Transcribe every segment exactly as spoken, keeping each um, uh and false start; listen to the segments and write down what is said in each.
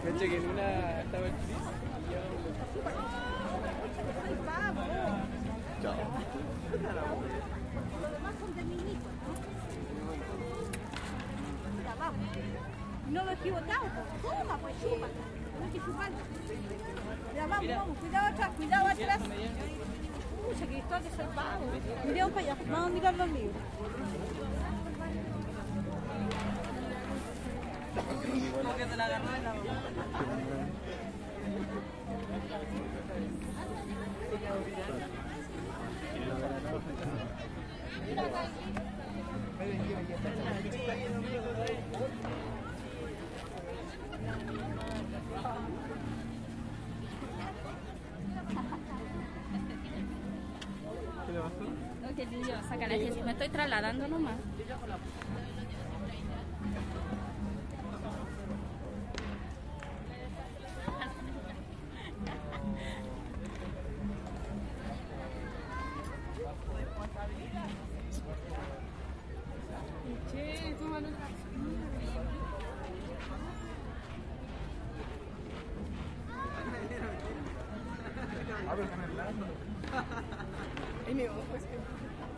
Caché que en una estaba el Chris y yo... Chao. Los demás son de niñitos, ¿no? Mira, vamos. No lo he equivocado, pues. Toma, pues chupa. No hay que chupar. Mira, vamos, vamos. Cuidado atrás, cuidado atrás. Pucha, Cristóbal, que soy pavo. Miremos para allá. Vamos a mirar los libros. Como que te la agarró en la boca. No, que niño, saca la gente. Me estoy trasladando nomás. Che, tómalo otra. A ver, Ay, mi ojo, es que...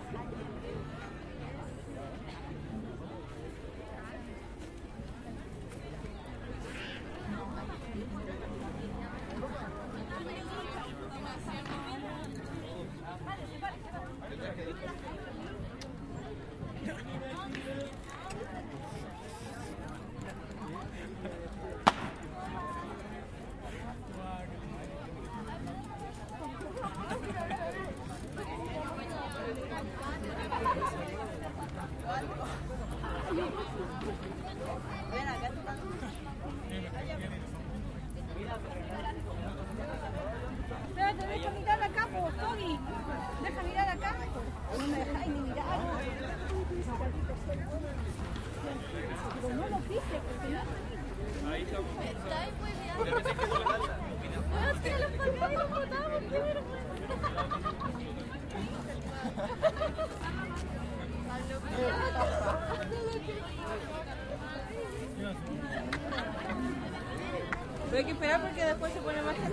Espérate, deja mirar acá, pues, Tony. Deja mirar acá. No me dejáis ni mirar. Pero no lo pises, porque no. Ahí estamos. Está ahí, pues, ya. Bueno, tira los papeles y los botamos, qué vergüenza. Pero hay que esperar porque después se pone más gente.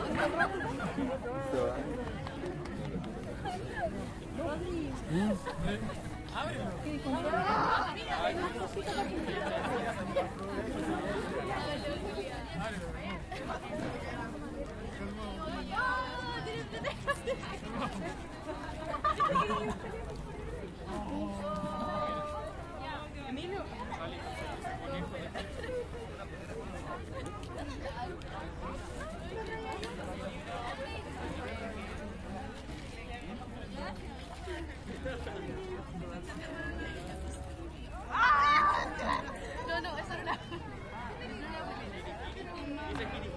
Emilio. No, no, eso no la... Ese